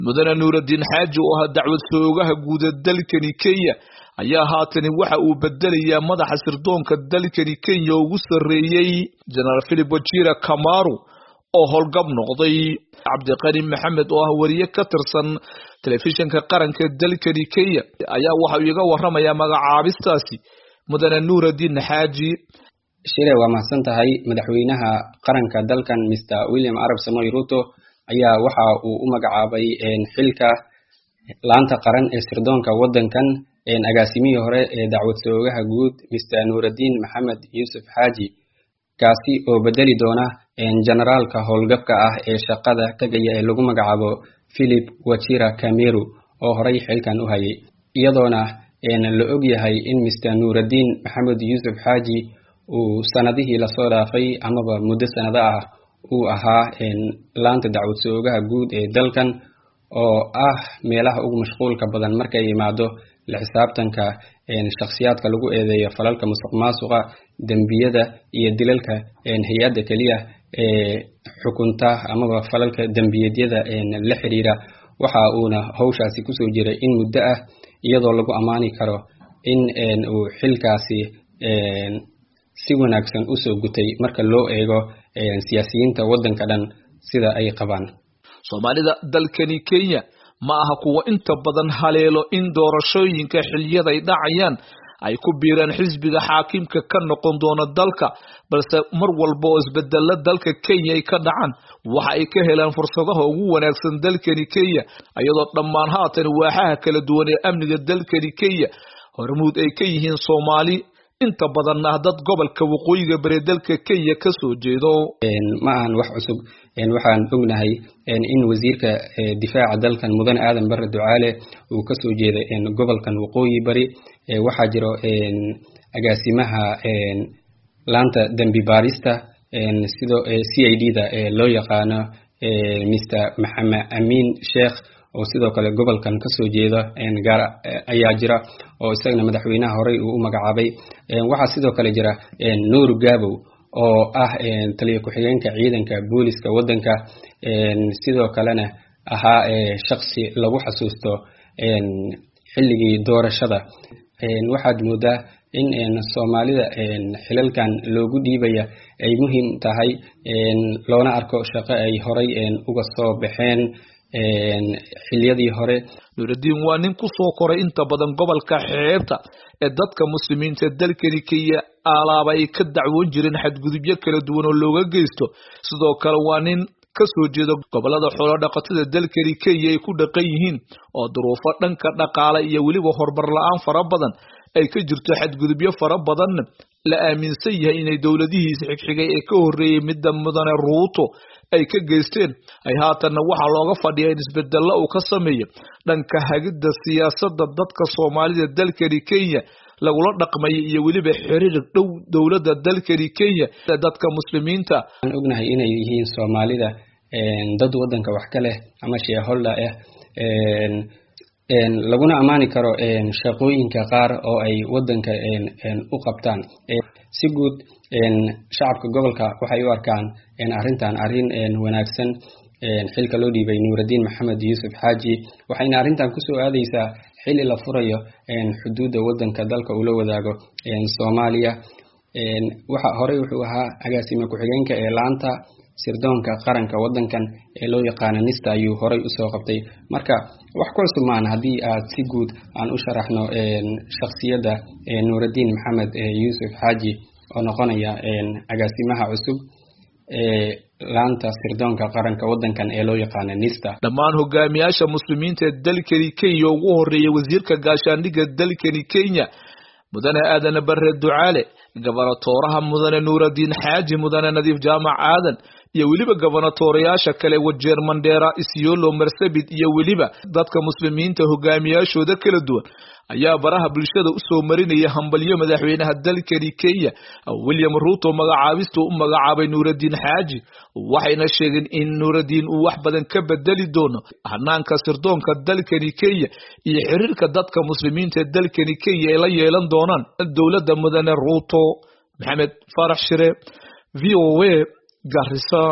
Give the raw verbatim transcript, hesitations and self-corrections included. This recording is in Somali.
mudane Nuuruddin Xaaji oo ah dacwad soogaha guud ee dalkani Kenya ayaa haatan waxa uu bedelayaa madaxa sirdoonka dalkani Kenya ugu sareeyay General Philip Wachira Kamaru oo howlgab noqday. Cabdiqani Maxamed oo ah wariye ka tirsan telefishinka qaranka dalkani Kenya ayaa waxa uu iga waramayaa magacaabistaasi mudane Nuuruddin Xaaji. Shire waa mahadsan tahay madaxweynaha qaranka dalkan Mister William Arab Samoei Ruto ayaa waxa uu u magacaabay xilka laanta qaran ee sirdoonka wadankan agaasimihii hore ee dacwad soogaha guud Mister Nuuruddin Maxamed Yusuf Xaaji kaasi oo bedeli doona generaalka howlgabka ah ee shaqada tagaya ee lagu magacaabo Philip Wachira Kamaru oo horay xilkan u hayay iyadoona la og yahay in Mister Nuuruddin Maxamed Yusuf Xaaji uu sanadihii la soo dhaafay amaba muddo sanada ah uu ahaa laanta dacwad soogaha guud ee dalkan oo ah meelaha ugu mashquulka badan markay yimaado la xisaabtanka shakhsiyaadka lagu eedeeyo falalka musuqmaasuqa dambiyada iyo dilalka hay'adda kaliya ee xukunta amaba falalka dambiyeedyada la xiriira waxa uuna hawshaasi ku soo jiray in muddo ah iyadoo lagu amaani karo in uu xilkaasi si wanaagsan u soo gutay marka loo eego siyaasiyiinta wadanka dhan sida ay qabaan. Soomaalida dalkani Kenya ma aha kuwa inta badan haleelo in doorashooyinka xiliyada ay dhacayaan ay ku biiraan xisbiga xaakimka ka noqon doona dalka balse mar walba oo isbeddelada dalka Kenya ay ka dhacaan waxa ay ka helaan fursadaha ugu wanaagsan dalkani Kenya iyadoo dhammaan haatan waaxaha kala duwan ee amniga dalkani Kenya hormuud ay ka yihiin Soomaali inta badan ah dad gobolka waqooyiga bari dalka Kenya ka soo jeedo. ma aan wax cusub waxaan ognahay in wasiirka difaaca dalkan mudane Aadan Barre Ducaale uu ka soo jeeday gobolkan waqooyi bari waxa jiro agaasimaha laanta dambi baarista sidoo C I D da loo yaqaano Mister Maxamed Amin Sheikh oo sidoo kale gobolkan ka soo jeeda gaar ayaa jira oo isagana madaxweynaha hore uu u magacaabay. waxa sidoo kale jira Nuur Gabow oo ah taliye ku xigeenka ciidanka booliska wadanka sidoo kalena ahaa shakhsi lagu xasuusto xilligii doorashada. waxaad moodaa in Soomaalida xilalkan loogu dhiibaya ay muhiim tahay loona arko shaqo ay horay uga soo baxeen xiliyadii hore. Nuuruddin waa nin ku soo koray inta badan gobolka xeebta ee dadka muslimiinta dalkani Kenya alaaba ay ka dacwoon jireen xadgudubyo kala duwan oo looga geysto sidoo kale waa nin ka soo jeeda gobolada xoolo dhaqatada dalkani Kenya ay ku dhaqan yihiin oo duruufo dhanka dhaqaale iyo weliba horumar la'aan fara badan ay ka jirto xadgudubyo fara badan la aaminsan yahay inay dowladihiisa xigxigay ee ka horeeyay midda mudane Ruto ay ka geysteen ay haatan waxa looga fadhiyaa in isbeddello uu ka sameeyo dhanka hagida siyaasadda dadka Soomaalida dalkani Kenya lagula dhaqmay iyo weliba xiriir dhow dowladda dalkani Kenya dadka muslimiinta. aan ognahay inay yihiin Soomaalida dad wadanka wax ka leh ama shareholder ah laguna amaani karo shaqooyinka qaar oo ay wadanka u qabtaan. si guud shacabka gobolka waxay u arkaan arrintan arrin wanaagsan xilka loo dhiibay Nuuruddin Maxamed Yusuf Xaaji waxayna arrintan ku soo aadaysaa xilli la furayo xuduudda wadanka dalka uu la wadaago Soomaaliya. waxa hore wuxuu ahaa agaasime ku xigeenka ee laanta sirdoonka qaranka wadankan ee loo yaqaan Nista ayuu horay u soo qabtay marka wax ku cusub maan haddii aad si guud aan u sharaxno shakhsiyadda Nuuruddin Maxamed Yusuf Xaaji oo noqonaya agaasimaha cusub ee laanta sirdoonka qaranka wadankan ee loo yaqaan Nista. dhammaan hogaamiyaasha muslimiinta ee dalkani Kenya ugu horeeyay wasiirka gaashaandhigga dalkani Kenya mudane Aadan Barre Ducaale gobernatooraha mudane Nuuruddin Xaaji mudane Nadiif Jaamac Aadan iyo weliba gobernatoorayaasha kale Wajeer Mandera Isiolo Marsabit iyo weliba dadka muslimiinta hogaamiyaashooda kala duwan ayaa baraha bulshada u soo marinaya hambalyo madaxweynaha dalkani Kenya William Ruto magacaabistu u magacaabay Nuuruddin Xaaji waxayna sheegeen in Nuuruddin uu wax badan ka bedeli doono hanaanka sirdoonka dalkani Kenya iyo xiriirka dadka muslimiinta dalkani Kenya ay la yeelan doonaan dowladda mudane Ruto. Maxamed Farax Shire V O A Garissa.